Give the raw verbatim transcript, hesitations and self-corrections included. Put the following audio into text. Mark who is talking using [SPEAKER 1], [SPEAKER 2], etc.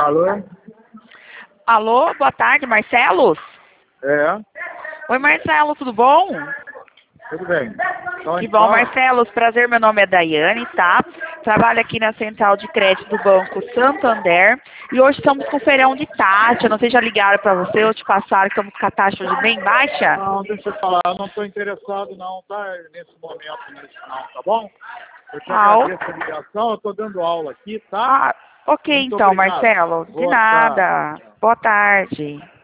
[SPEAKER 1] Alô?
[SPEAKER 2] Alô, boa tarde, Marcelos?
[SPEAKER 1] É,
[SPEAKER 2] Oi, Marcelo, tudo bom?
[SPEAKER 1] tudo bem. Então,
[SPEAKER 2] Que bom,
[SPEAKER 1] então,
[SPEAKER 2] Marcelos, prazer, meu nome é Daiane, tá? Trabalho aqui na Central de Crédito do Banco Santander e hoje estamos com o feirão de taxa, não sei se já ligaram para você ou te passaram que estamos com a taxa de bem baixa?
[SPEAKER 1] Não, deixa eu falar, eu não estou interessado não, tá? Nesse momento, nisso não, tá bom? Eu te
[SPEAKER 2] Ah, o-
[SPEAKER 1] agradeço a ligação, eu estou dando aula aqui, tá?
[SPEAKER 2] ah, ok
[SPEAKER 1] Muito
[SPEAKER 2] então,
[SPEAKER 1] obrigado.
[SPEAKER 2] Marcelo, de
[SPEAKER 1] Boa tarde.
[SPEAKER 2] nada. Boa tarde.